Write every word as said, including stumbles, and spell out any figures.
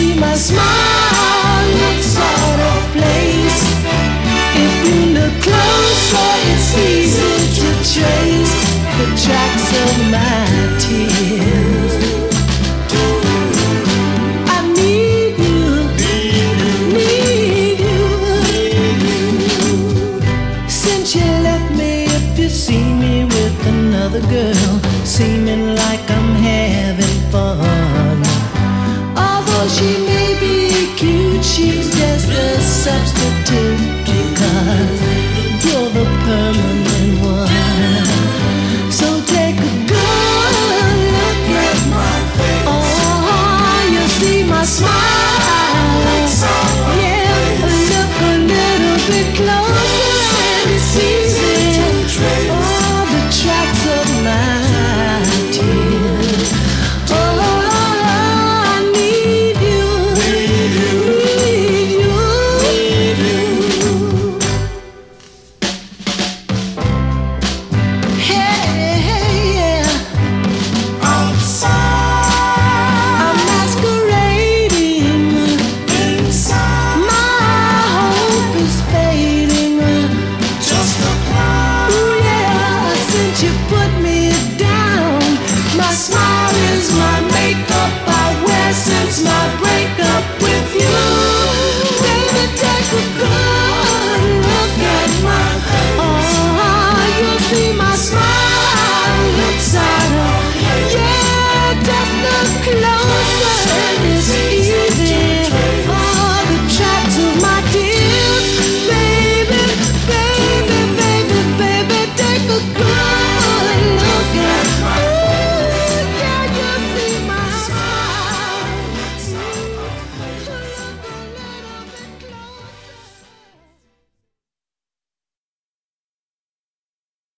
see my smile looks out of place. If you look closer, it's easy to trace the tracks of my tears. I need you, need you. Since you left me, if you see me with another girl, seeming like I'm having fun. Although she may be cute, she's just a substitute, because you're the permanent one. So take a good look at my face. Oh, you see my smile.